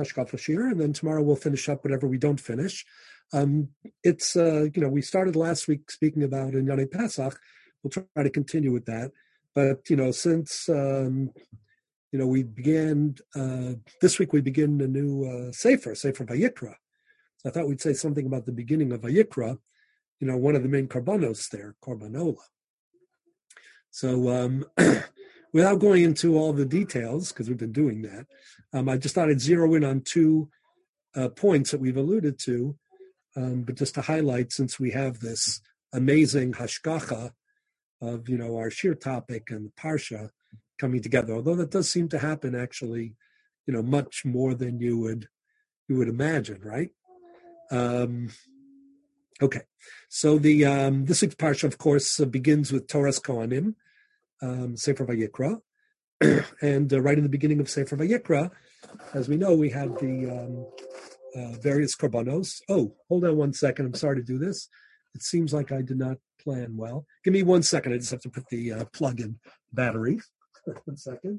Hashkafa Shir, and then tomorrow we'll finish up whatever we don't finish. It's we started last week speaking about Inyane Pesach. We'll try to continue with that, but since we began this week, we begin a new Sefer Vayikra. So I thought we'd say something about the beginning of Vayikra. One of the main korbanos there, Korban Ola. So without going into all the details, because we've been doing that, I just thought I'd zero in on two points that we've alluded to, but just to highlight, since we have this amazing hashgacha of, our shir topic and the parsha coming together, although that does seem to happen actually, much more than you would imagine, right? Okay, so the this week's parsha, of course, begins with Torah's Kohanim, Sefer Vayikra, and right in the beginning of Sefer Vayikra, as we know, we have the various korbanos. Oh, hold on 1 second. I'm sorry to do this. It seems like I did not plan well. Give me 1 second. I just have to put the plug-in battery. 1 second.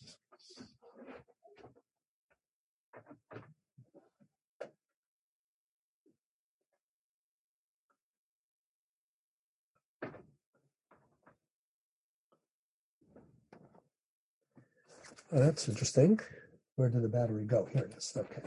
Oh, that's interesting. Where did the battery go? Here it is. Okay.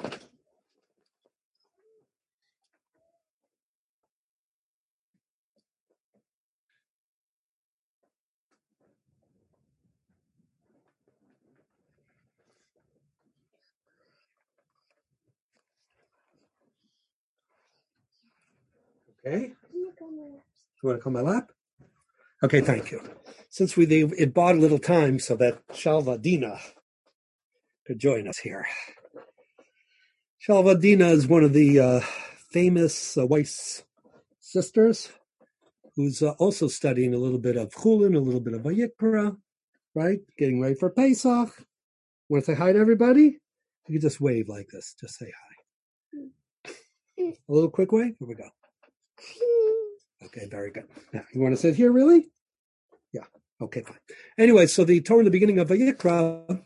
Okay. You want to come on my lap? Okay, thank you. Since it bought a little time so that Shalva Dina could join us here. Shalva Dina is one of the famous Weiss sisters, who's also studying a little bit of Chulin, a little bit of Vayikra, right? Getting ready for Pesach. Want to say hi to everybody? You can just wave like this. Just say hi. A little quick wave? Here we go. Okay, very good. Now, you want to sit here, really? Yeah. Okay, fine. Anyway, so the Torah in the beginning of Vayikra,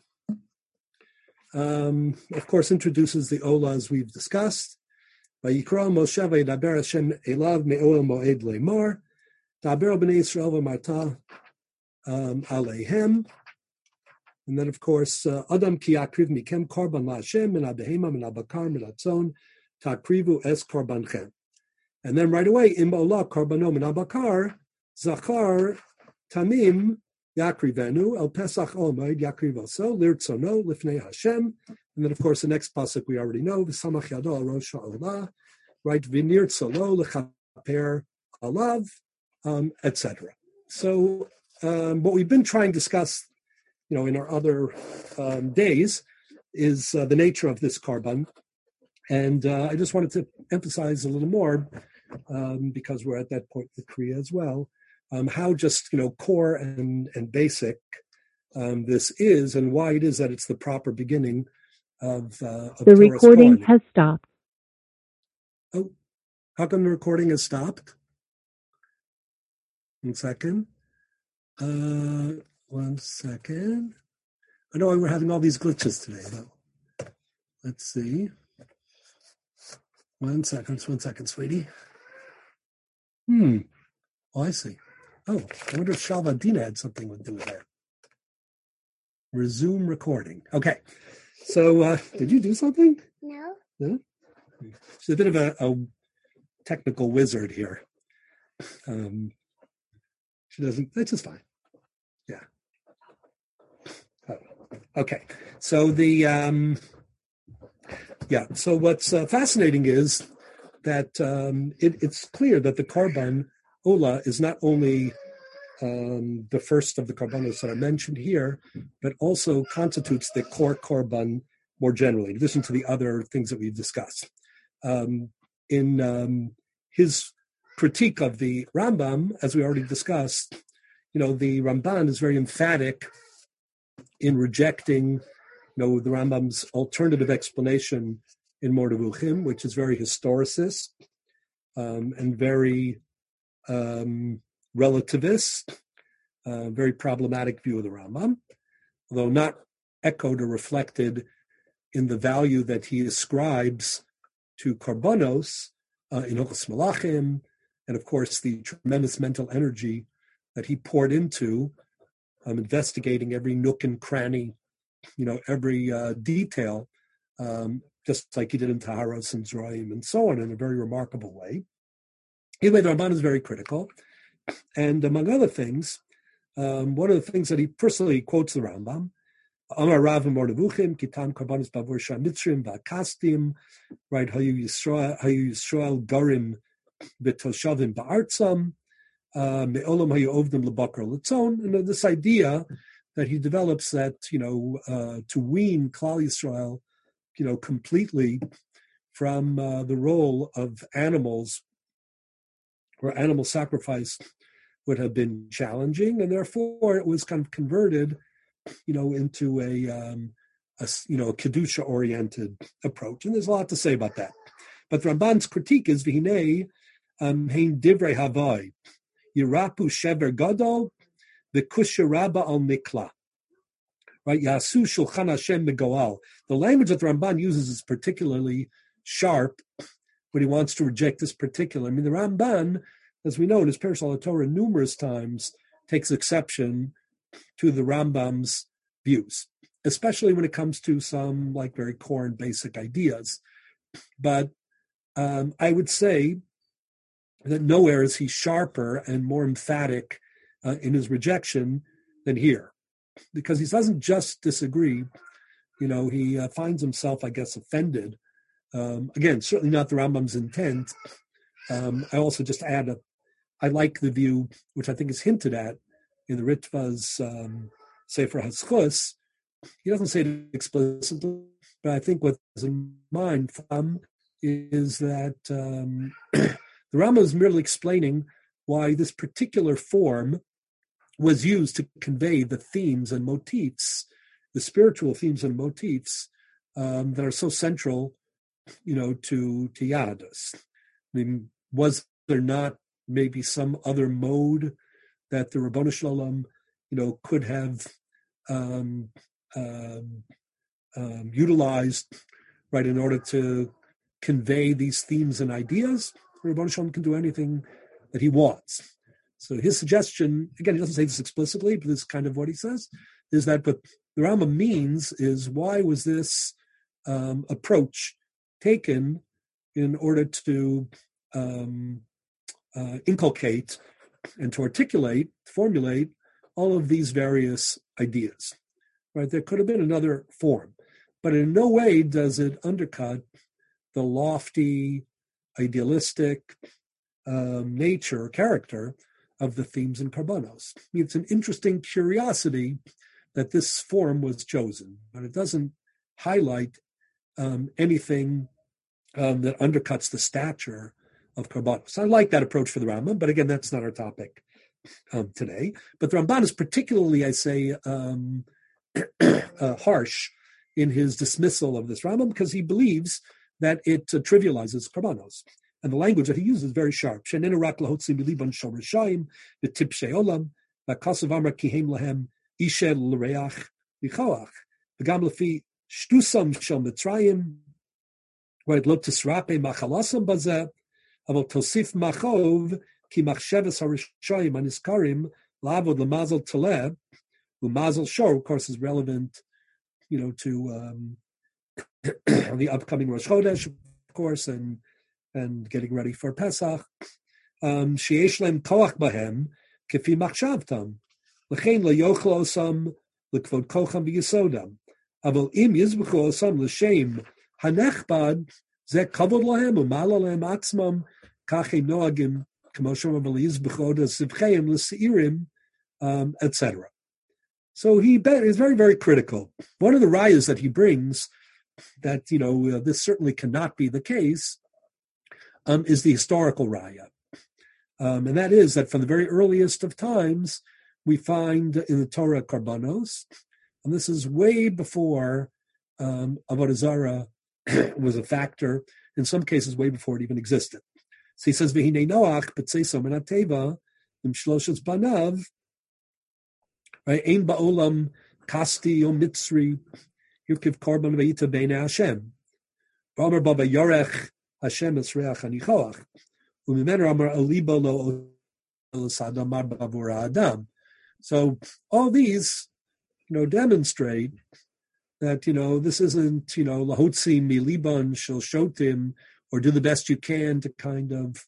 of course, introduces the Ola as we've discussed. Vayikra Moshe v'yidaber Hashem elav me'oel moed le'mar daber b'nei Yisrael v'marta aleihem. And then, of course, Adam ki yakriv mikem korban la'Hashem min ha'behema min ha'bakar min ha'tzon takrivu es korbanchem. And then right away, im olah korbano min ha'bakar zachar tamim yakrivenu el pesach omed yakrivoso lirtzono lifnei Hashem. And then, of course, the next pasuk we already know, v'samach yado al rosh ha'olah, right? V'nirtzolo lechaper alav, etc. So, what we've been trying to discuss, in our other days, is the nature of this korban, and I just wanted to emphasize a little more, because we're at that point with Kriya as well, how just core and basic this is, and why it is that it's the proper beginning of the Torah's recording Kohanim. has stopped. Oh, how come the recording has stopped? 1 second. 1 second. I know we're having all these glitches today, though. Let's see. 1 second. 1 second, sweetie. Oh, I see. Oh, I wonder if Shalva Dina had something to do with that. Resume recording. Okay. So, did you do something? No. No? She's a bit of a technical wizard here. She doesn't, that's just fine. Yeah. Oh, okay. So so what's fascinating is that it's clear that the Korban Ola is not only the first of the Korbanos that are mentioned here, but also constitutes the core Korban more generally, in addition to the other things that we've discussed. In his critique of the Rambam, as we already discussed, the Ramban is very emphatic in rejecting, the Rambam's alternative explanation in Mordevuchim, which is very historicist and very relativist, very problematic view of the Rambam, although not echoed or reflected in the value that he ascribes to Korbanos in Hilchos Malachim, and of course the tremendous mental energy that he poured into investigating every nook and cranny, every detail, just like he did in Taharos and Zroim and so on, in a very remarkable way. Anyway, the Ramban is very critical. And among other things, one of the things that he personally quotes the Rambam, Amar Rav Mordevuchim, Kitam Korbanos Bavur Shamitzrim Vakastim, right? Hayu Yisrael Garim B'Toshavim Ba'artzam, Me'olam Hayu Ovdim L'Bakar L'Tzon. And this idea that he develops that, to wean Klal Yisrael, completely from the role of animals, where animal sacrifice would have been challenging, and therefore it was kind of converted, into a kedusha-oriented approach. And there's a lot to say about that. But Ramban's critique is v'hinei hein divrei havai yirapu shever gadol v'kusha rabba al mikla. Right, Yasu Shulchan Hashem Megoal. The language that the Ramban uses is particularly sharp when he wants to reject this particular. The Ramban, as we know in his Perush al Torah, numerous times takes exception to the Rambam's views, especially when it comes to some very core and basic ideas. But I would say that nowhere is he sharper and more emphatic in his rejection than here. Because he doesn't just disagree, he finds himself, I guess, offended. Again, certainly not the Rambam's intent. I also just add I like the view, which I think is hinted at in the Ritva's Sefer HaZchus. He doesn't say it explicitly, but I think what's in mind from is that the Rambam is merely explaining why this particular form was used to convey the themes and motifs, the spiritual themes and motifs that are so central, to Yadus. Was there not maybe some other mode that the Ribbono Shel Olam, could have utilized, right, in order to convey these themes and ideas? The Ribbono Shel Olam can do anything that he wants. So his suggestion, again, he doesn't say this explicitly, but this is kind of what he says, is that what the Rambam means is, why was this approach taken in order to inculcate and to articulate, formulate all of these various ideas, right? There could have been another form, but in no way does it undercut the lofty, idealistic nature or character of the themes in Korbanos. It's an interesting curiosity that this form was chosen, but it doesn't highlight anything that undercuts the stature of Korbanos. I like that approach for the Rambam, but again, that's not our topic today. But the Ramban is particularly, I say, harsh in his dismissal of this Rambam, because he believes that it trivializes Korbanos. And the language that he uses is very sharp. Shenenu rak lahotzi miliban shel rishayim v'tipshei olam v'kasav amar kihem lahem ishel l'reach v'choach v'gam lefi shtusam shel mitzrayim right lo tisrape machalasam bazeh aval tosif machov ki machsheves harishayim aniskarim lavod l'mazel taleh u'mazel shor, of course, is relevant, to the upcoming Rosh Chodesh, of course, and getting ready for Pesach. Sheyesh lehem koach bahem kefi machshavtam l'chein layochel osam l'kvod kocham v'yisodam aval im yizbechu osam l'shem hanechbad zeh kavod lahem u'mala lahem atzmam kach ein noagim k'mo shomar v'liyizbechu oda sivcheim l'seirim, etc. So he is very, very critical. One of the rayas that he brings that, this certainly cannot be the case, is the historical raya. And that is that from the very earliest of times, we find in the Torah Korbanos, and this is way before Avodah Zarah was a factor, in some cases way before it even existed. So he says, V'hinei Noach b'tzeiso min ha'teva im shloshes banav, right? Ein ba'olam kasti o mitzri Yirkiv Korban Vayita Beina Hashem. V'Amar Baba Yorech Hashem Esreach Anichoach. U'Mimener Amar Aliba Lo Sadam Mar Bavura Adam. So all these, demonstrate that, this isn't, lahotzi miliban shel shotim, or do the best you can to kind of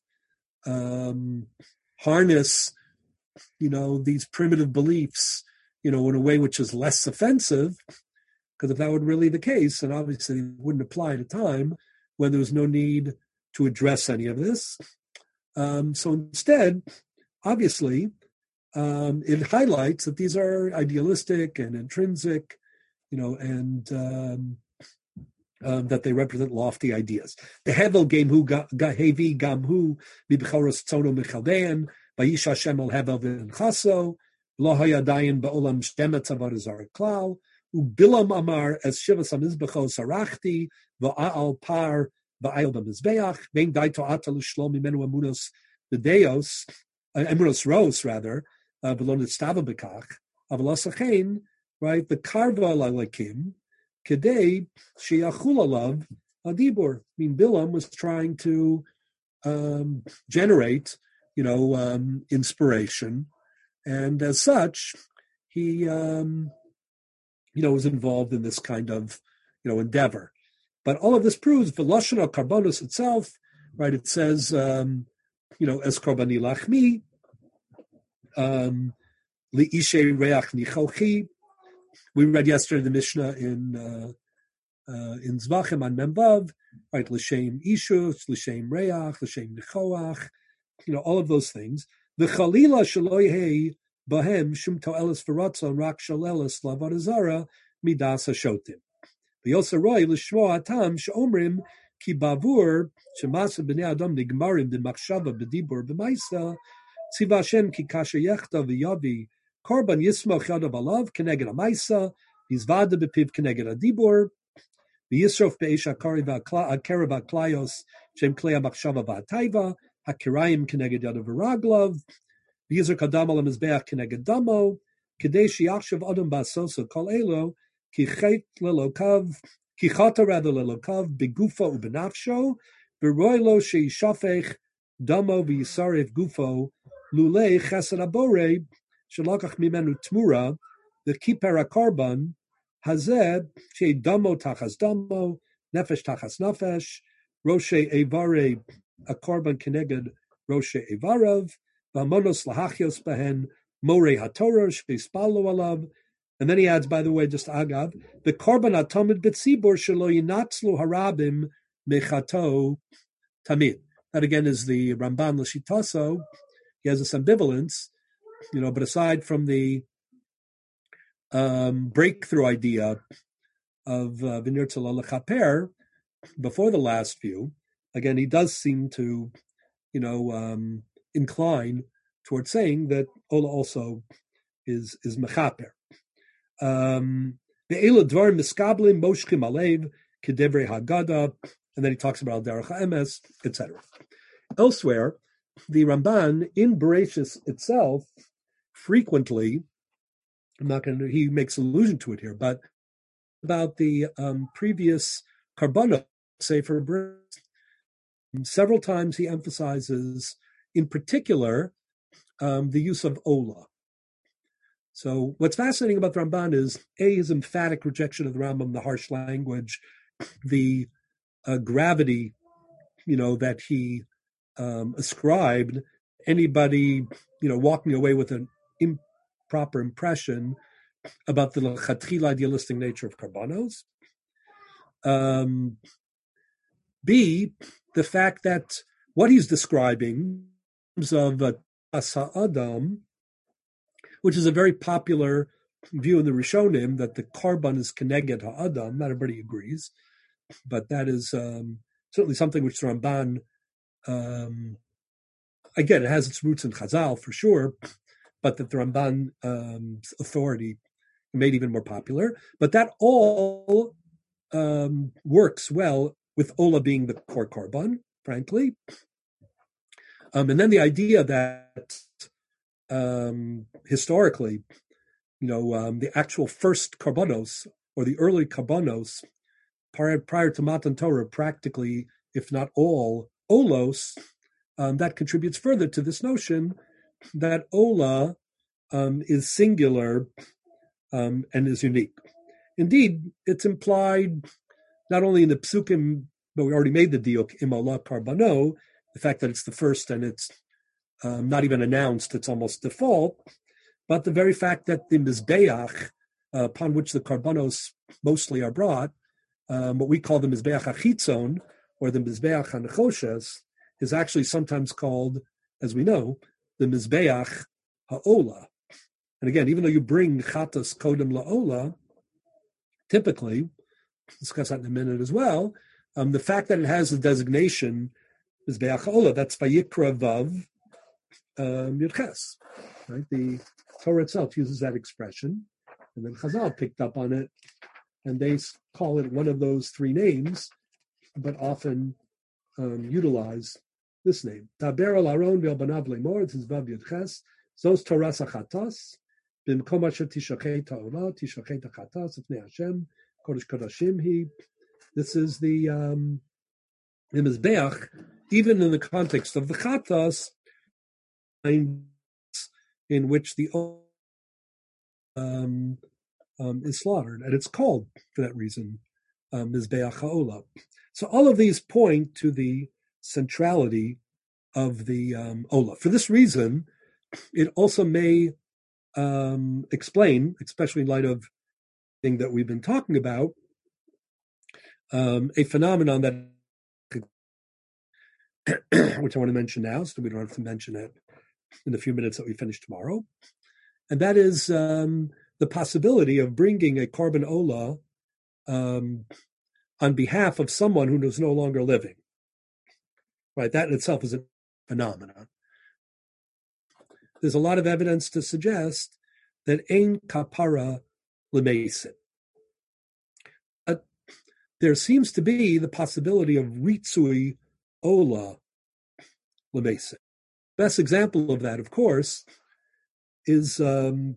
harness, these primitive beliefs, in a way which is less offensive, because if that were really the case, and obviously it wouldn't apply at a time when there was no need to address any of this. So instead, obviously, it highlights that these are idealistic and intrinsic, and that they represent lofty ideas. The Hevel Gemhu Gahevi Gamhu Bibchoros Tzono Michaldean Bayish Hashem al Hevel V'Chaso Lo Hayadayin Ba'olam Shemet Avarizar Klal Ubilam Amar as Shivas Amizbecho Sarachti Va'al Par Va'al B'Mizbeach Vein Daito Atalu Shlom Imenu Amunos Deos Emunos Ros rather V'Lo Nitztava B'Kach Avalasachein, right, the Karva Lalakim Kedei Sheyachul Alav Adibur. Bilam was trying to generate, inspiration, and as such, he, was involved in this kind of, endeavor. But all of this proves the Lashon HaKarbonos itself, right? It says, Es Korbani Lachmi, Li'ishe Reach Nichochi. We read yesterday the Mishnah in Zvachim on Memvav, right? L'shem Ishus, L'shem Reach, L'shem Nichoach, all of those things. The Chalila Shaloyhei Bahem Shum Toelis V'Ratzon Rak Shalelis Lavarazara Midas HaShotim. V'Yosaroi L'Shmo Atam She'omrim Ki Bavur Shemasa B'nei Adam Nigmarim B'Machshava B'Dibur B'Maisa Tziva Hashem Ki Kasha Yechta V'Yavi Korban Yismoch Yadav Alav Keneged Amaisa V'Izvada B'Piv Keneged Adibur V'Yisrof Be'esh HaKari V'Akera V'Aklayos Shem Klei HaMachshava V'Ataiva HaKirayim Keneged Yadav V'Raglav V'Yizer Kadam Al HaMizbeach Keneged Damo Kedei Shiachshav Adam Ba'asoso Kol Elo Ki Chata rather Lelokav B'Gufo U'Benafsho V'Roilo She'Yishafech Damo V'Yisarev Gufo Lulei Chesed Abore Shalakach Mimenu Tmura the Kiper HaKarban Hazeh She'Damo Tachas Damo Nefesh Tachas Nefesh Roshe Evare HaKarban Keneged Roshe Evarav V'Amonos Lahachios Behen More HaTorah She'Spalo Alav. And then he adds, by the way, just Agav, the Korban Atomid B'Tzibor Shelo Yinatzlu Harabim Mechato Tamid. That again is the Ramban L'Shitaso. He has this ambivalence, but aside from the breakthrough idea of V'nir Tzala L'Chaper, before the last view, again, he does seem to, incline towards saying that Ola also is Mechaper. And then he talks about Derech HaEmes, etc. Elsewhere, the Ramban in Bereshis itself frequently, he makes allusion to it here, but about the previous Karbonos Sefer Bereshis, several times he emphasizes, in particular, the use of Ola. So what's fascinating about the Ramban is, A, his emphatic rejection of the Rambam, the harsh language, the gravity, that he ascribed anybody, walking away with an improper impression about the lechatchila idealistic nature of Karbanos. B, the fact that what he's describing in terms of Asa Adam, which is a very popular view in the Rishonim, that the Karban is Keneged HaAdam. Not everybody agrees, but that is certainly something which the Ramban, again, it has its roots in Chazal for sure, but that the Ramban authority made even more popular. But that all works well with Ola being the core Karban, frankly. And then the idea that historically, the actual first Karbanos or the early Karbanos, prior to Matan Torah, practically, if not all, Olos, that contributes further to this notion that Ola is singular and is unique. Indeed, it's implied not only in the Psukim, but we already made the diuk im Ola Karbano, the fact that it's the first and it's not even announced, it's almost default, but the very fact that the Mizbeach, upon which the Karbanos mostly are brought, what we call the Mizbeach HaChitzon, or the Mizbeach HaNechoshes, is actually sometimes called, as we know, the Mizbeach HaOla. And again, even though you bring Chatas Kodem LaOla, typically, we'll discuss that in a minute as well, the fact that it has the designation Mizbeach HaOla, that's Vayikra Vav Yudches, right? The Torah itself uses that expression, and then Chazal picked up on it, and they call it one of those three names, but often utilize this name. Taber al Aron ve'al banav lemor, this is Vav Yudches, Zos Torah Sachatas, B'mkom asher tishachet ha'olah, tishachet ha'chatas, Ifnei Hashem, Kodesh Kodashim he. This is the Mizbeach, even in the context of the Chatas, in which the is slaughtered, and it's called for that reason Mizbeach HaOlah. So all of these point to the centrality of the Olah. For this reason, it also may explain, especially in light of the thing that we've been talking about, a phenomenon that which I want to mention now, so we don't have to mention it in the few minutes that we finish tomorrow. And that is the possibility of bringing a Korban Olah on behalf of someone who is no longer living. Right, that in itself is a phenomenon. There's a lot of evidence to suggest that ein kapara l'meisid. There seems to be the possibility of ritzui ola l'meisid. Best example of that, of course, is the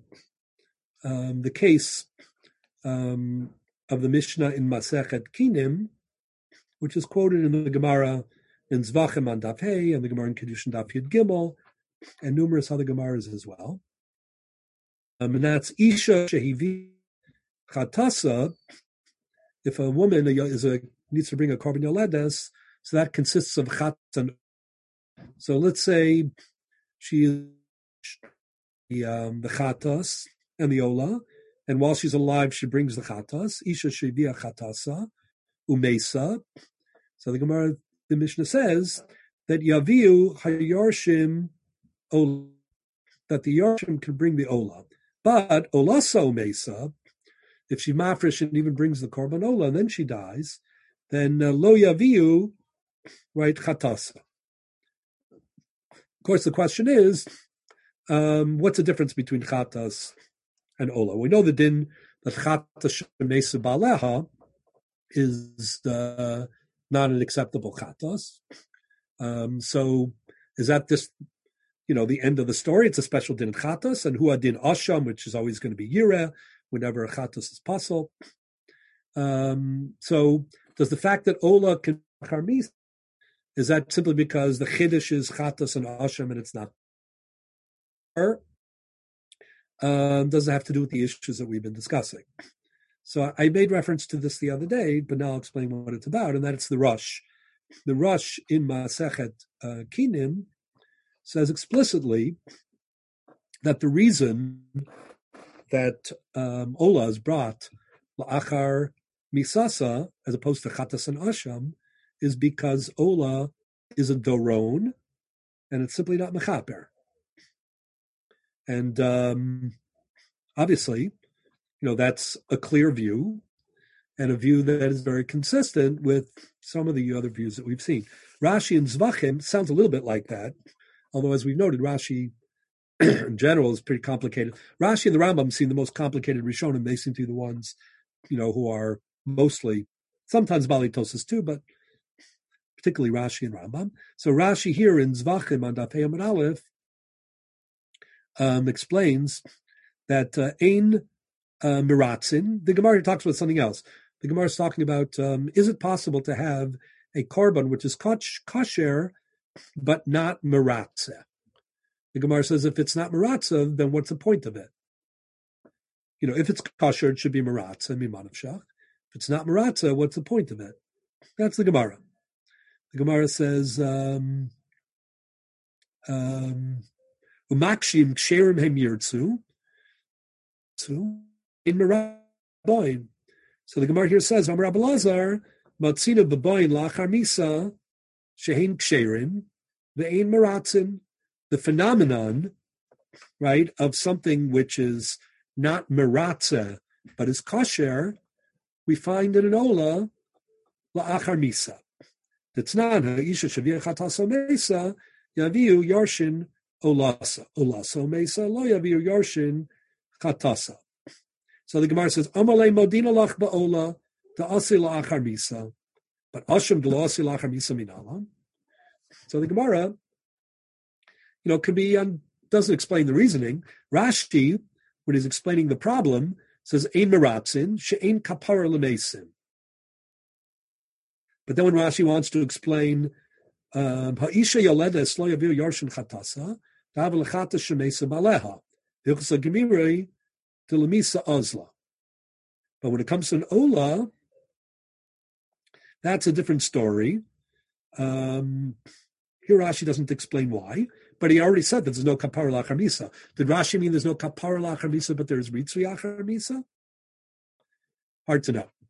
case of the Mishnah in Masechet Kinim, which is quoted in the Gemara in Zvachim on Daf Hey, and the Gemara in Kedushin Daf Yud Gimel, and numerous other Gemaras as well. And that's Isha Shehivi Chatasa. If a woman needs to bring a Korban Yoledes, so that consists of Chat and. So let's say she is the Chatas and the Ola, and while she's alive, she brings the Chatas. Isha Shehivi Chatasa Umesa. So the Mishnah says that Yaviu Hayorshim Ola, that the Yorshim can bring the Ola. But Olasa Umesa, if she mafresh and even brings the Korban Ola and then she dies, then Lo Yaviu, right, Chatasa. Of course, the question is, what's the difference between Chatas and Ola? We know the din that Chatas Shemesa Baleha is not an acceptable Chatas. So is that just, the end of the story? It's a special din Chatas, and Hua din Asham, which is always going to be Yireh, whenever a Chatas is puzzle. So does the fact that Ola can be Charmis, is that simply because the Chiddush is Chatas and Asham and it's not? Or does it have to do with the issues that we've been discussing? So I made reference to this the other day, but now I'll explain what it's about, and that it's the Rush. The Rush in Masechet Kinim says explicitly that the reason that Ola is brought la'achar misasa as opposed to Chatas and Asham is because Ola is a doron, and it's simply not mechaper. And obviously, that's a clear view, and a view that is very consistent with some of the other views that we've seen. Rashi and Zvachim sounds a little bit like that, although as we've noted, Rashi in general is pretty complicated. Rashi and the Rambam seem the most complicated Rishonim. They seem to be the ones, who are mostly, sometimes Bali Tosas too, but particularly Rashi and Rambam. So Rashi here in Zvachim on Daf Hey Amud Aleph explains that ein miratzin. The Gemara talks about something else. The Gemara is talking about, is it possible to have a korban which is kosher, but not miratzeh? The Gemara says if it's not miratzeh, then what's the point of it? If it's kosher, it should be miratzeh, mimanav shach. If it's not miratzeh, what's the point of it? That's the Gemara. The Gemara says, umakshim ksherim hem yirtzu, in miraboin. So the Gemara here says, Amar Rabbi Lazar, matzina b'boin lachar misa, shehin ksherim, ve'ein miratzin. The phenomenon, right, of something which is not miratzeh, but is kosher, we find in an ola, la'achar misa. Tetznana, isha shavir chatasa mesa, yaviu yarshin olasa. Olaso mesa, lo yaviu yarshin chatasa. So the Gemara says, Amalei modina lach ba'ola, ta'asi la'achar misa, but asham d'la'asi la'achar misa minala. So the Gemara, could be, doesn't explain the reasoning. Rashi, when he's explaining the problem, says, Ein meratzin, she'ein kapara l'mesim. But then when Rashi wants to explain, ha'isha yoledes lo yavir yarshin chatasa, ta'av l'chata shemesa baleha, v'chasa gemirei t'lemisa ozla. But when it comes to an ola, that's a different story. Here Rashi doesn't explain why, but he already said that there's no kapara lachar misa. Did Rashi mean there's no kapara lachar misa, but there's ritzui lachar misa? Hard to know.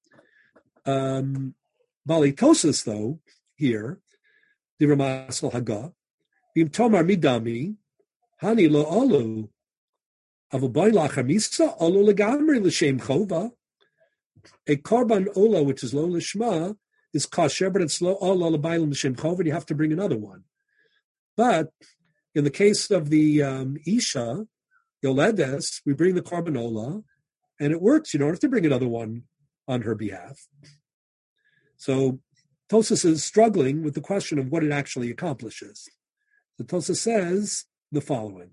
Bali Tosas, though, here, the Ramasal Haga, Bim Tomar Midami, Hani lo olu, Avaboy lachar misa, olu legamri l'shem chova. A korban ola, which is lo lishma, is kosher, but it's lo ola l'bayim l'shem chova, and you have to bring another one. But in the case of the Isha, Yoledes, we bring the korban ola, and it works. You don't have to bring another one on her behalf. So Tosas is struggling with the question of what it actually accomplishes. So Tosas says the following.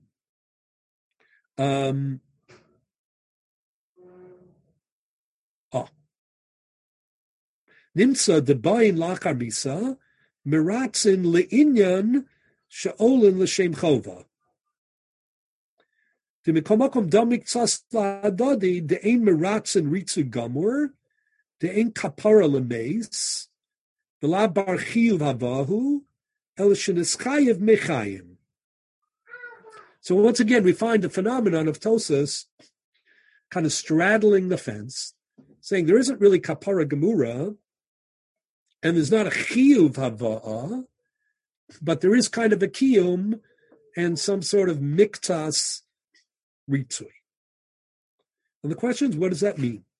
Nimtza debayin lachar misa, miratzin le'inyan she'olin l'shem chova. D'mikomakom damik tzas la'adadi de'ein miratzin ritzu gamur, de'ein kapara l'meis, v'la bar chiyuv havahu, el shenischayev mechayim. So once again, we find the phenomenon of Tosas kind of straddling the fence, saying there isn't really kapara gemura, and there's not a chiyuv hava'ah, but there is kind of a kiyum and some sort of miktas ritzui. And the question is, what does that mean?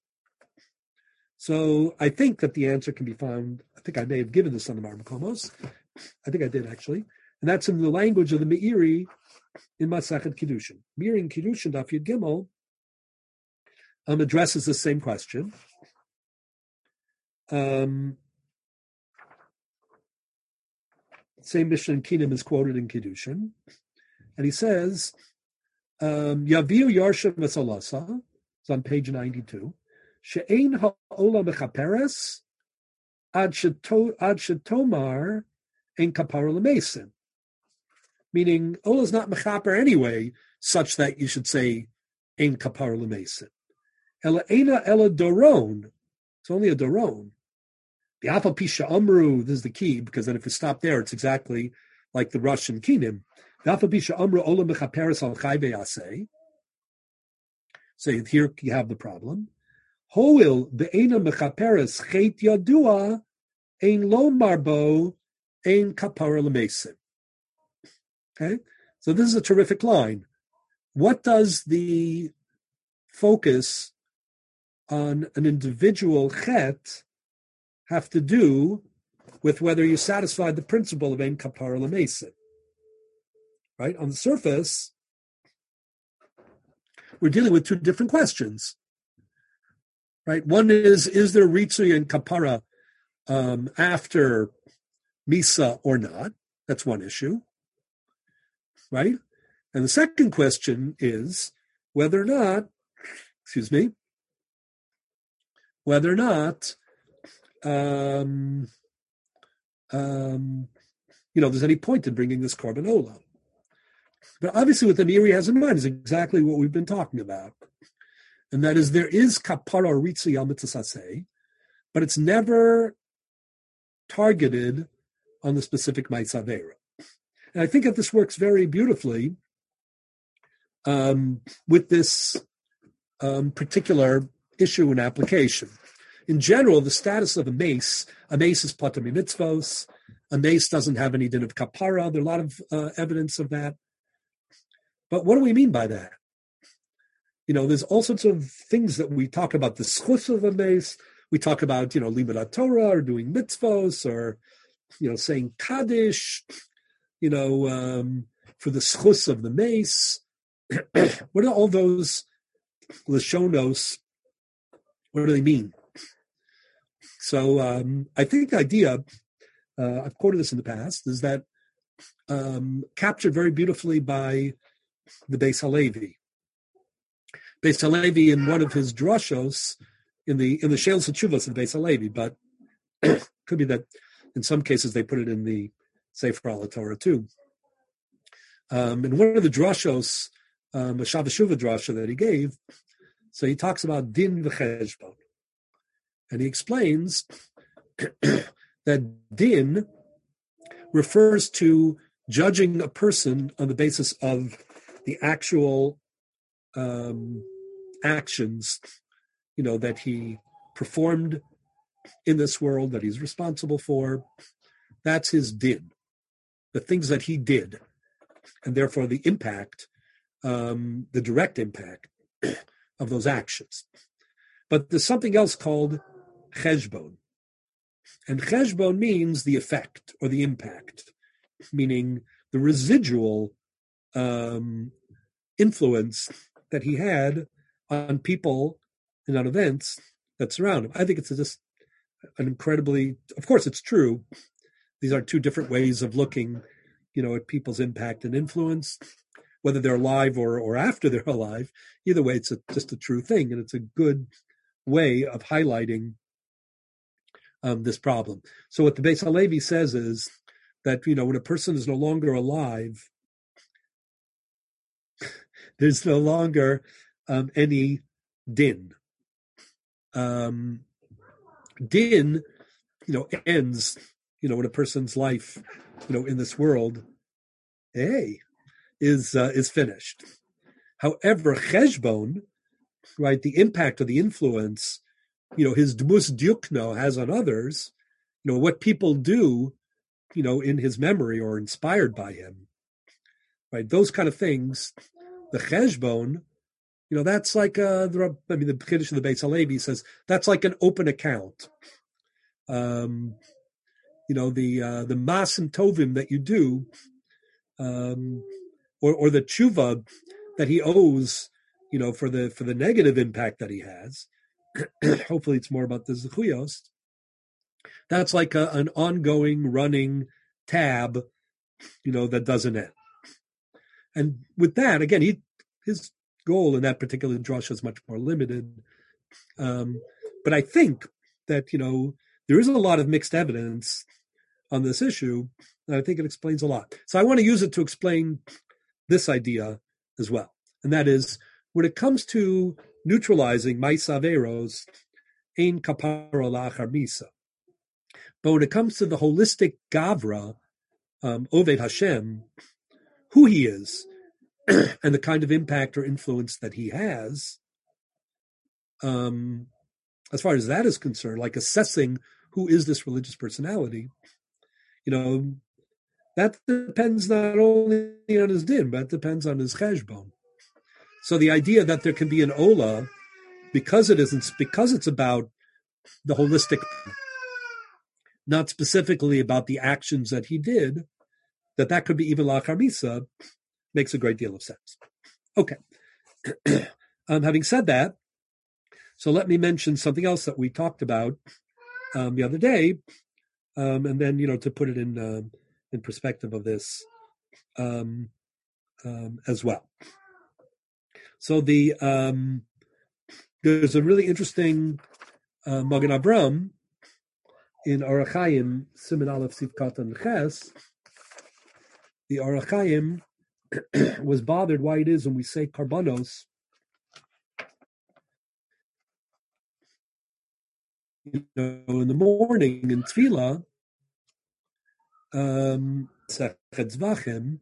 So I think that the answer can be found, I think I may have given this on the Marmakomos. I think I did, actually. And that's in the language of the Meiri in Masachet Kiddushin. Meiri in Kiddushin, Daf Yud Gimel, addresses the same question. Same Mishnah in Kinim is quoted in Kiddushin. And he says, Yaviu Yarsha Mesalasa, it's on page 92, She'ein ha'ola mechaperes ad shetomar ein kapara l'mesim. Meaning, ola is not mechaper anyway, such that you should say ein kapara l'mesim. Ela eina ela doron. It's only a doron. The Afal Pisha Amru, this is the key, because then if you stop there, it's exactly like the Russian Kinim. The Afal Pisha Amru ola mechaperes al chai beyaseh. So here you have the problem. Hoil be'ena mechaperes chet yadua ein lo marbo ein kapara l'mesim. Okay, so this is a terrific line. What does the focus on an individual chet have to do with whether you satisfy the principle of ein kapara l'mesim? Right, on the surface, we're dealing with two different questions. Right, one is there ritzui and kapara after misa or not? That's one issue. Right, and the second question is whether or not whether or not there's any point in bringing this korban ola. But obviously what the Meiri has in mind is exactly what we've been talking about. And that is there is kapara ritzi al mitzasaseh, but it's never targeted on the specific ma'aseh. And I think that this works very beautifully with this particular issue and application. In general, the status of a mace is patur mitzvos. A mace doesn't have any din of kapara. There's a lot of evidence of that. But what do we mean by that? There's all sorts of things that we talk about, the schus of a mace. We talk about, limud Torah or doing mitzvos or, saying kaddish, for the schus of the mace. What are all those lashonos? What do they mean? So I think the idea, I've quoted this in the past, is that captured very beautifully by the Beis Halevi. Beis Halevi in one of his drashos in the Shelos HaTshuvos of Beis Halevi, but could be that in some cases they put it in the Sefer al-Torah too. In one of the drashos, a Shavuos Shuvah drasha that he gave, so he talks about din v'cheshbon, and he explains that din refers to judging a person on the basis of the actual actions, that he performed in this world, that he's responsible for. That's his din, the things that he did, and therefore the impact, the direct impact of those actions. But there's something else called cheshbon. And cheshbon means the effect or the impact, meaning the residual influence that he had on people and on events that surround him. I think it's just an incredibly, of course it's true, these are two different ways of looking, at people's impact and influence, whether they're alive or after they're alive. Either way, it's just a true thing, and it's a good way of highlighting this problem. So what the Beis Halevi says is that, when a person is no longer alive, there's no longer any din. Din, ends, when a person's life, in this world, is finished. However, cheshbon, right, the impact or the influence, his dmus diukno has on others, what people do, in his memory or inspired by him, right, those kind of things, the cheshbon, that's like the Chiddush of the Beis Halevi says that's like an open account. The masim tovim that you do, or the tshuva that he owes, for the negative impact that he has. Hopefully, it's more about the zechuyos. That's like an ongoing running tab, that doesn't end. And with that, again, his goal in that particular drasha is much more limited. But I think that, there is a lot of mixed evidence on this issue, and I think it explains a lot. So I want to use it to explain this idea as well. And that is, when it comes to neutralizing ma'aseh averos, ein kapara la'achar misa. But when it comes to the holistic gavra, Oved Hashem, who he is, and the kind of impact or influence that he has, as far as that is concerned, like assessing who is this religious personality, that depends not only on his din, but it depends on his cheshbon. So the idea that there can be an ola, because it's about the holistic, not specifically about the actions that he did, that could be even la'achar misa, makes a great deal of sense. Okay. Having said that, so let me mention something else that we talked about the other day, and then, to put it in perspective of this as well. So the There's a really interesting Magen Avram in Orach Chaim, Siman Aleph Sivkat and Ches. The Orach Chaim was bothered why it is when we say karbanos, in the morning in Tefillah, Sechet Zvachim,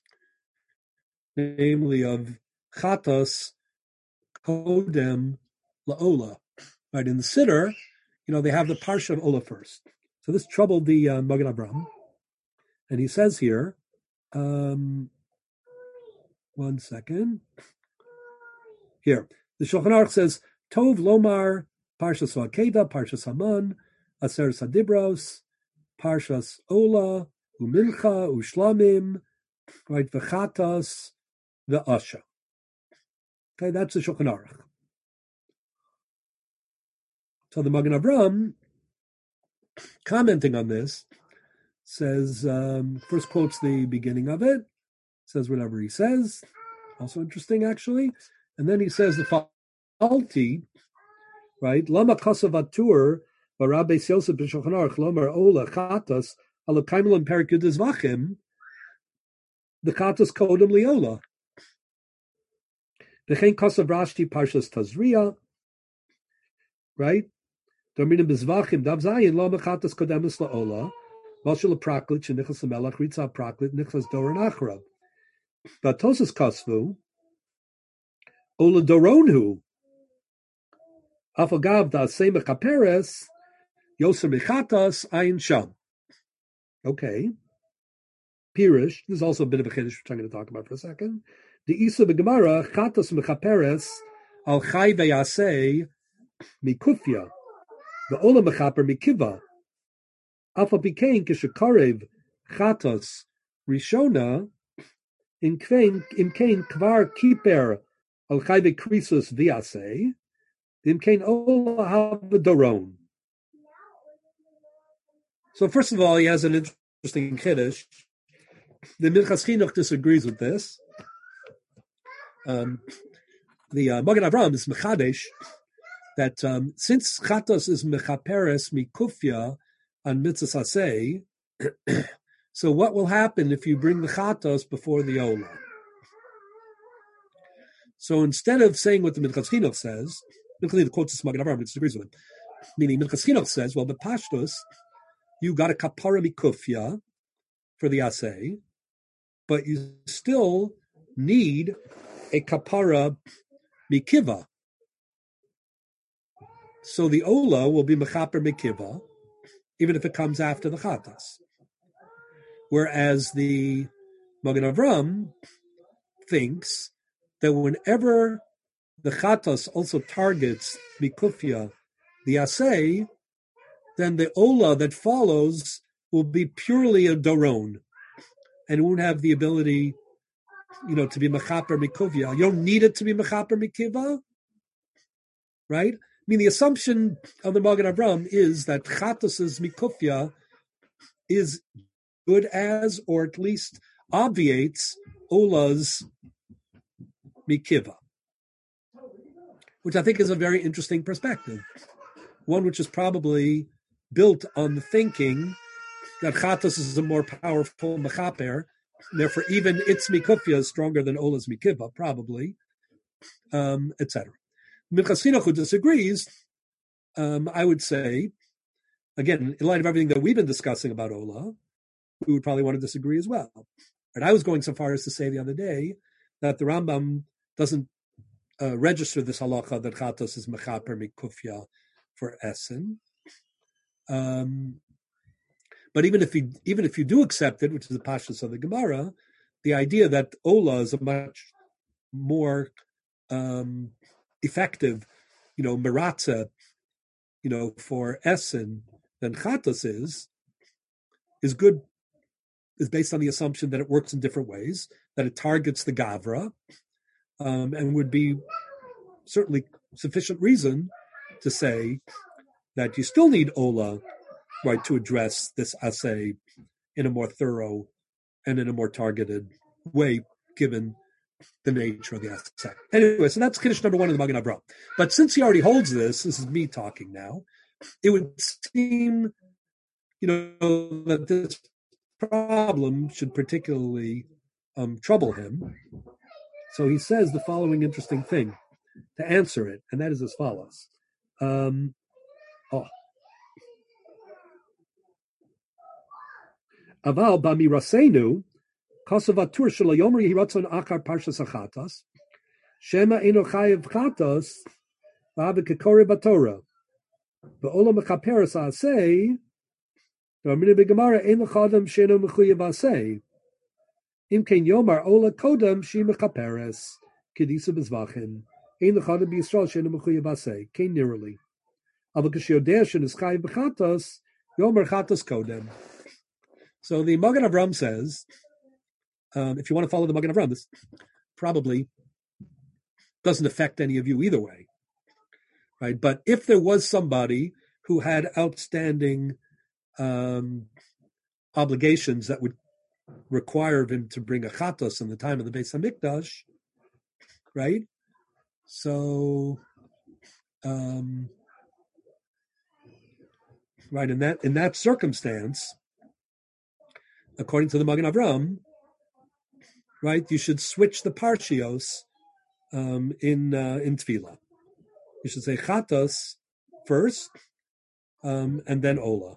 namely of Chatos Kodem La'ola. Right, in the Siddur, they have the Parsha of Ola first. So this troubled the Magen Avram. And he says here, one second. Here, the Shulchan Aruch says, Tov Lomar, Parshas Va'akeda, Parshas Haman, Aseres Hadibros, Parshas Ola, Umincha, Ushlamim, right, V'chatas, V'asha. Okay, that's the Shulchan Aruch. So the Magen Avram, commenting on this, says, first quotes the beginning of it, says whatever he says, also interesting actually, and then he says the faulty, right, Lama Kasavatur, Barabbe Yosef B'Shulchan Aruch, Lomar Ola, Chatas, Alakaimel Perik Yud Zvachim, the Chatas Kodem Liola. V'chein Kasav Rashi Parshas Tazria, right? Dominim B'Zvachim, Dav Zayin, Lama Chatas Kodemus Laola, Vashal Praklit, Shenichas Melach, Ritza Praklit, Nichas Doron Achra. But Tosas Kasvu, Ola Doronhu, Afagav Da Sema Kaperes, Yoser Mechatas, Ayin Sham. Okay. Pirish, there's also a bit of a chiddush which I'm going to talk about for a second. The Isa Begemara, Chatas Mechaperes, Al Chai Veyasei, Mikufya, the Ola Mechaper Mikiva. Alpha Pikain Kishakarev, Chatas, Rishona, in Kain Kvar Kiper, Al Chai Vekrisus Veyasei, in Kain Ola Havadoron. So first of all, he has an interesting chiddush. The Minchas Chinuch disagrees with this. The Magen Avram is mechadesh that since Chatos is mechaperes mikufya on mitzvah aseh, so what will happen if you bring the Chatos before the Ola? So instead of saying what the Minchas Chinuch says, Minchas quotes this Magen Avram, which disagrees with him, meaning Minchas Chinuch says, well, the Pashtus, you got a kapara mikufya for the aseh, but you still need a kapara mikiva. So the Ola will be mechaper mikiva, even if it comes after the Chatas. Whereas the Magen Avram thinks that whenever the Chatas also targets mikufya, the aseh, then the Ola that follows will be purely a doron, and won't have the ability, to be mechaper mikufya. You don't need it to be mechaper mikiva, right? I mean, the assumption of the Magen Avram is that Chatas's mikufya is good as, or at least obviates, Ola's mikiva, which I think is a very interesting perspective. One which is probably built on the thinking that Chatas is a more powerful mechaper, therefore even its mikufya is stronger than Ola's mikiva, probably, etc. Minchas Chinuch, who disagrees, I would say, again, in light of everything that we've been discussing about Ola, we would probably want to disagree as well. And I was going so far as to say the other day that the Rambam doesn't register this halacha that Chatos is mechaper mikufya for Essen. But even if you do accept it, which is the pashtus of the Gemara, the idea that Ola is a much more effective, meratza, for Essen than Chatos is good, is based on the assumption that it works in different ways, that it targets the Gavra, and would be certainly sufficient reason to say that you still need Ola, right, to address this assay in a more thorough and in a more targeted way, given the nature of the asek. Anyway, so that's Kiddush number one in the Magen Avraham. But since he already holds this is me talking now, it would seem, that this problem should particularly trouble him. So he says the following interesting thing to answer it, and that is as follows. Aval b'mirasenu kasavatur shelo yomri hiratzon achar parshas achatas shema eno chayev chatas v'ave kekore b'Torah v'olam mechaperes aseh v'amina b'gemara eno chadam sheno mechuyev aseh im ken yomar ola kodam shi mechaperes kedisa b'zvachin eno chadam b'Yisrael sheno mechuyev aseh ken nirali aval k'shiyodeh shenis chayev b'chatas yomar chatas kodam. So the Magen Avraham says, if you want to follow the Magen Avraham, this probably doesn't affect any of you either way, right? But if there was somebody who had outstanding obligations that would require him to bring a chatos in the time of the Beis Hamikdash, right? So, right in that circumstance, according to the Magen Avraham, right, you should switch the parshios in Tefillah. You should say Chatos first, and then Ola.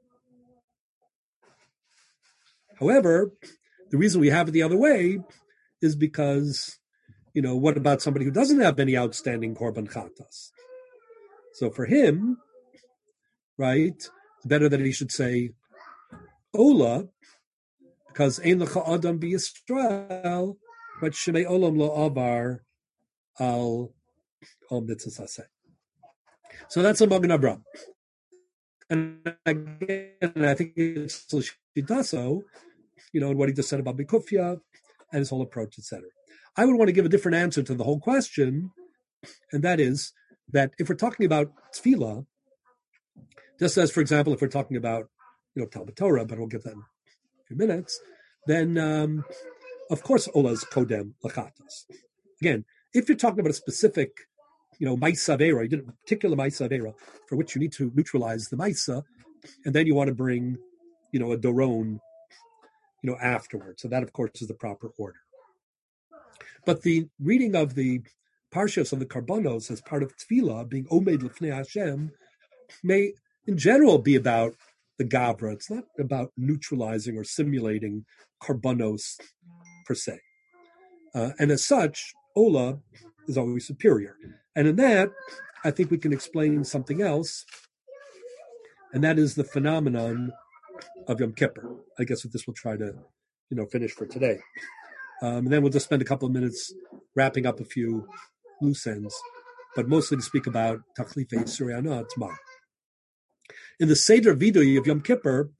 However, the reason we have it the other way is because, what about somebody who doesn't have any outstanding Korban Chatos? So for him, right, it's better that he should say Ola, because Ein Lecha Adam B'Yisrael, but Shemei Olam Lo Avar Al Mitzvah Aseh. So that's a Magen Avraham. And again, I think it's Shidaso, and what he just said about Bikufya and his whole approach, etc. I would want to give a different answer to the whole question, and that is that if we're talking about Tefillah, just as, for example, if we're talking about, Talmud Torah, but we'll get that in a few minutes, then, of course, Ola is Kodem Lachatas. Again, if you're talking about a specific, Maisa Avera, you did a particular Maisa Avera for which you need to neutralize the Maisa, and then you want to bring, a Doron, afterwards. So that, of course, is the proper order. But the reading of the Parshas of the Karbanos as part of Tefillah, being Omed Lefnei Hashem, may, in general, be about the Gabra. It's not about neutralizing or simulating Karbanos per se. And as such, Ola is always superior. And in that, I think we can explain something else, and that is the phenomenon of Yom Kippur. I guess with this we'll try to, finish for today. And then we'll just spend a couple of minutes wrapping up a few loose ends, but mostly to speak about Tachlifei Suryana tomorrow. In the Seder Vidui of Yom Kippur,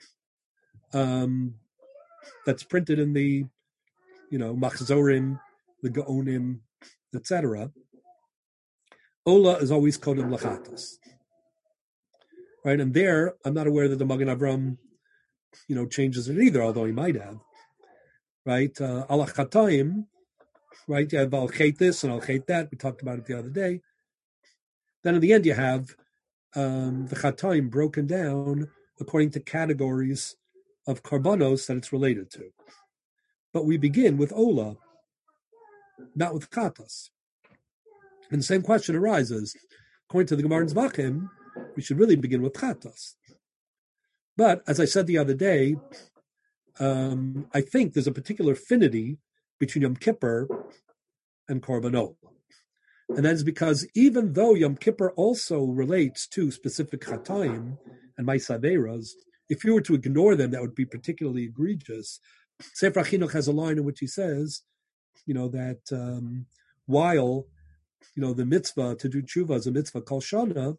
that's printed in the, Machzorim, the Gaonim, etc., Ola is always Kodem Lachatas. Right? And there, I'm not aware that the Magen Avraham, changes it either, although he might have. Right? Alach Chataim, right? You have I'll hate this and I'll hate that. We talked about it the other day. Then in the end, you have the Chataim broken down according to categories of Karbanos that it's related to. But we begin with Ola, not with Chatas. And the same question arises. According to the Gemara in Zvachim, we should really begin with Chatas. But as I said the other day, I think there's a particular affinity between Yom Kippur and Korban Ola. And that is because even though Yom Kippur also relates to specific Chataim and Maisa Averas, if you were to ignore them, that would be particularly egregious. Sefer HaChinuch has a line in which he says, that while, the mitzvah to do tshuva is a mitzvah kol shana,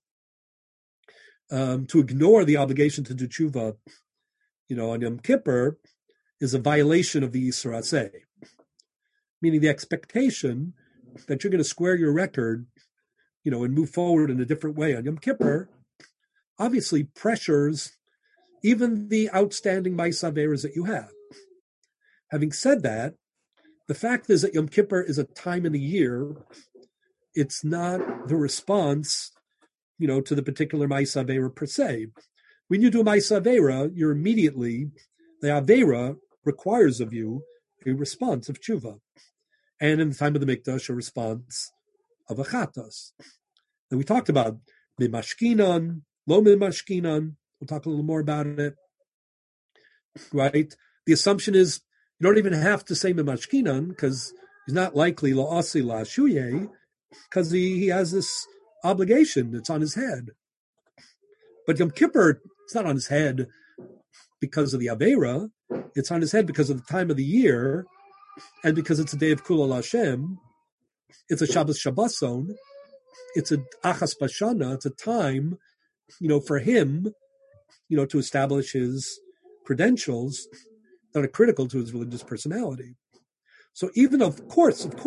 to ignore the obligation to do tshuva, on Yom Kippur is a violation of the Yisur Aseh, meaning the expectation that you're going to square your record, and move forward in a different way on Yom Kippur, obviously pressures even the outstanding Maisa Averas that you have. Having said that, the fact is that Yom Kippur is a time in the year. It's not the response, to the particular Ma'aseh Avera per se. When you do Ma'aseh Avera, you're immediately, the Avera requires of you a response of tshuva. And in the time of the Mikdash, a response of a chatas. And we talked about mimashkinan, lo mimashkinan. We'll talk a little more about it, right? The assumption is you don't even have to say mimashkinan because he's not likely lo asi la shuye because he has this obligation that's on his head. But Yom Kippur, it's not on his head because of the Avera. It's on his head because of the time of the year and because it's a day of Kulal Hashem. It's a Shabbos Shabboson. It's a Achas Bashana. It's a time, for him, to establish his credentials that are critical to his religious personality. So even of course, a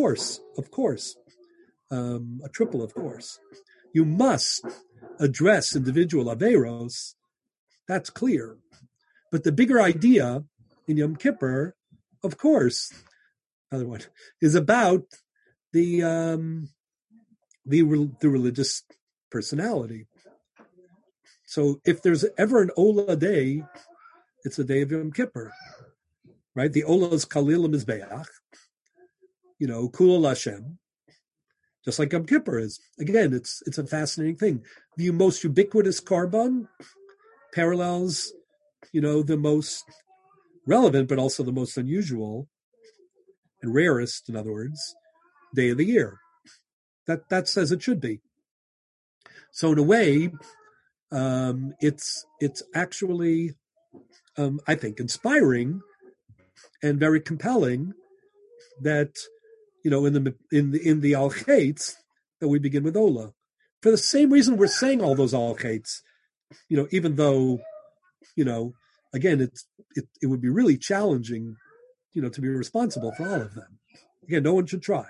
triple of course, you must address individual Averos. That's clear. But the bigger idea in Yom Kippur, of course, another one, is about the religious personality. So if there's ever an Ola day, it's a day of Yom Kippur, right? The Ola is Kalil Mizbeach, Kulal Hashem, just like Yom Kippur is. Again, it's a fascinating thing. The most ubiquitous Karban parallels, the most relevant, but also the most unusual and rarest, in other words, day of the year. That's as it should be. So in a way, it's actually, I think, inspiring and very compelling that in the Al Chaitz that we begin with Ola, for the same reason we're saying all those Al Chaitz, even though, again, it would be really challenging, to be responsible for all of them. Again, no one should try.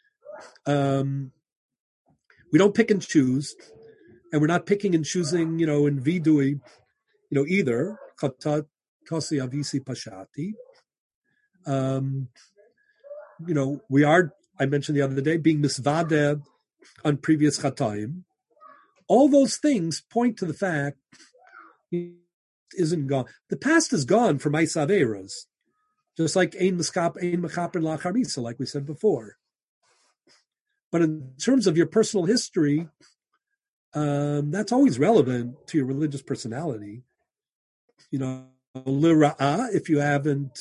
We don't pick and choose, and we're not picking and choosing, in vidui, either. Chatat kasi avisi pashati. We are, I mentioned the other day, being misvadeh on previous chatayim. All those things point to the fact it isn't gone. The past is gone for Ma'aseh Averos, just like ein mechaper lachar misa, like we said before. But in terms of your personal history, that's always relevant to your religious personality. Lira'ah, if you haven't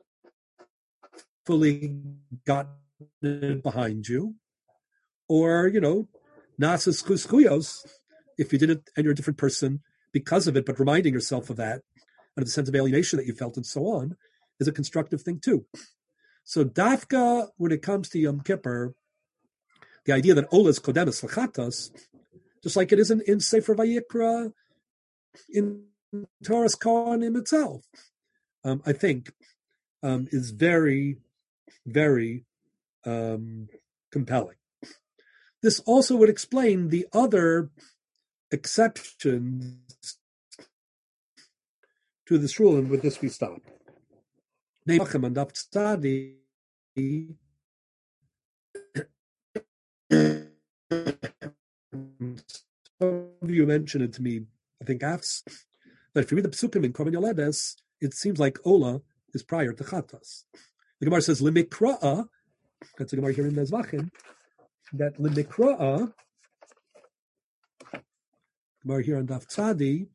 fully gotten it behind you, or, nasas chuskuyos, if you didn't and you're a different person because of it, but reminding yourself of that, and of the sense of alienation that you felt and so on, is a constructive thing too. So dafka, when it comes to Yom Kippur, the idea that Ola is kodemes l'chatas, just like it is in Sefer Vayikra, in Torah's Kohanim itself, I think, is very, very compelling. This also would explain the other exceptions to this rule, and with this we stop. You mentioned it to me, I think, that if you read the Psukim in Korban Yoledes, it seems like Ola is prior to Chatas. The Gemara says, L'mikra'a, that's the Gemara here in Nezvachim, that L'mikra'a, Gemara here on Daf Tzadi,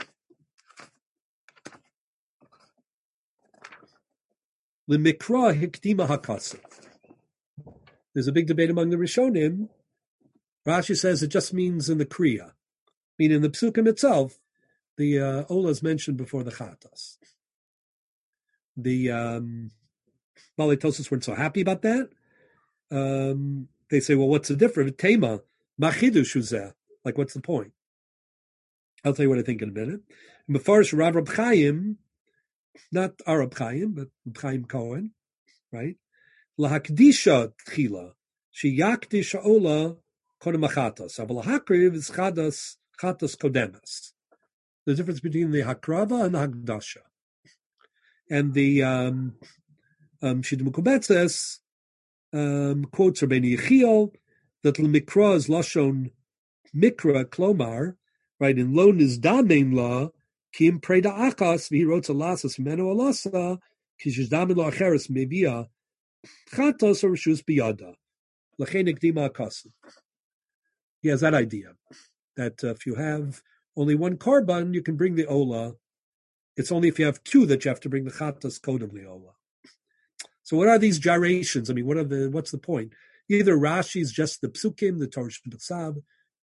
L'mikra hikdima hakasa. There's a big debate among the Rishonim. Rashi says it just means in the Kriya. Meaning in the Psukim itself, the Ola is mentioned before the Chatas. The Balei Tosfos weren't so happy about that. They say, well, what's the difference? Tema, machidush uzeh. Like, what's the point? I'll tell you what I think in a minute. Mefarish Rab Chaim, not our Rab Chaim, but Rab Chaim Cohen, right? Lahakdisha tchila, sheyakdish Ola kodem achatas. Aval hakriv is chatas kodemas. The difference between the hakrava and the hakdasha. And the Shita Mekubetzes quotes Rabbeinu Yechiel that l'mikra is lashon mikra klomar, right? In lo nizdamen la kim preda achas v'hi rotza lasas menu alasa kishidamen lo acheres mevia chatos or reshus biyada lachein ekdima akasim. He has that idea that if you have only one korban, you can bring the ola. It's only if you have two that you have to bring the chatas kodem leola. So what are these gyrations? I mean, what's the point? Either Rashi's just the psukim, the Torah B'Tzav.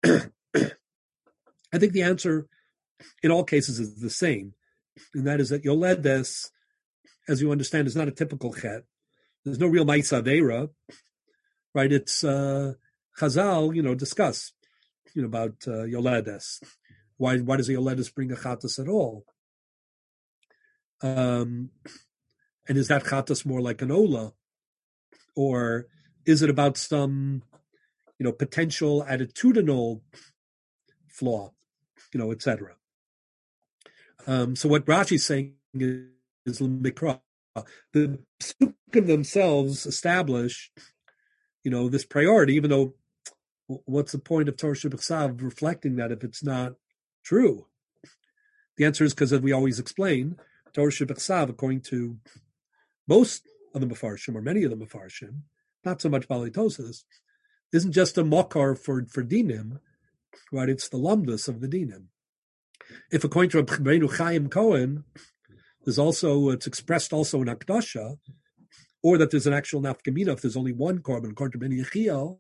I think the answer in all cases is the same, and that is that Yoledes, as you understand, is not a typical chet. There's no real ma'isa aveira, right? It's Chazal, discuss, about Yoledes. Why does a Yoledes bring a chatas at all? And is that chatas more like an ola, or is it about some, potential attitudinal flaw, etc. So what Rashi's saying is mikra. The psukim themselves establish, this priority, even though what's the point of Torah Shebechsav reflecting that if it's not true? The answer is because, as we always explain, Torah Shebechsav, according to most of the Mefarshim, or many of the Mefarshim, not so much Balei Tosas, isn't just a mokar for dinim, right? It's the lumdus of the dinim. If according to Rabbeinu Chaim Cohen, it's expressed also in Akdasha, or that there's an actual nafkamina if there's only one korban, according to Rabbeinu Yechiel,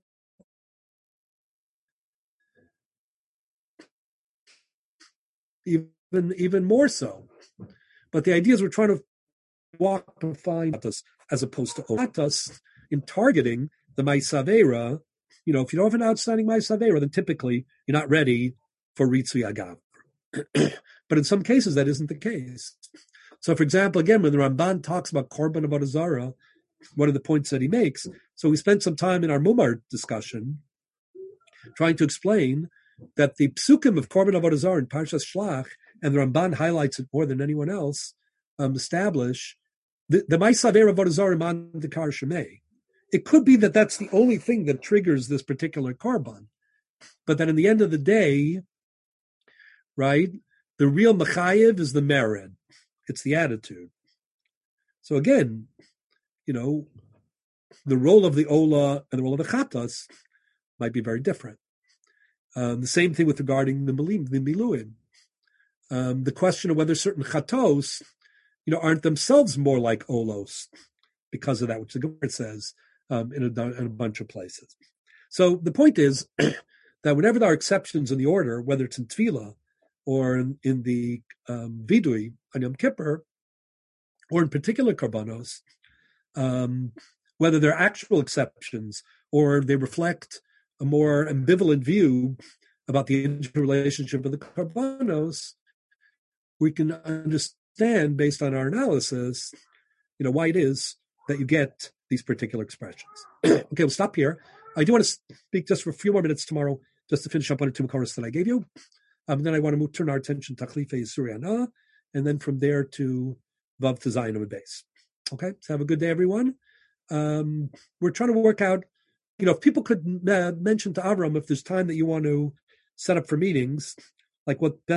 even more so. But the idea is we're trying to walk and find us as opposed to olatas in targeting the Maisavera. If you don't have an outstanding Maisavera, then typically you're not ready for Ritzui Agav. But in some cases, that isn't the case. So, for example, again, when the Ramban talks about Korban Avodah Zarah, one of the points that he makes, so we spent some time in our Mumar discussion trying to explain that the psukim of Korban Avodah Zarah in Parshas Shlach, and the Ramban highlights it more than anyone else, establish the Ma'asaver Avodah Zarah man dekar shemei. It could be that that's the only thing that triggers this particular korban, but that in the end of the day, right, the real mechayev is the mered. It's the attitude. So again, the role of the ola and the role of the chatas might be very different. The same thing with regarding the miluim. The question of whether certain chatos, aren't themselves more like olos because of that, which the Gemara says in a bunch of places. So the point is that whenever there are exceptions in the order, whether it's in Tefillah or in the Vidui on Yom Kippur, or in particular Karbanos, whether they're actual exceptions or they reflect a more ambivalent view about the interrelationship of the Karbanos, we can understand based on our analysis, why it is that you get these particular expressions. Okay, we'll stop here. I do want to speak just for a few more minutes tomorrow, just to finish up one or two Makoros that I gave you. Then I want to turn our attention to Tachlife Yisuri Ana, and then from there to Vav to Zayin on base. Okay, so have a good day, everyone. We're trying to work out, if people could mention to Avram if there's time that you want to set up for meetings, like what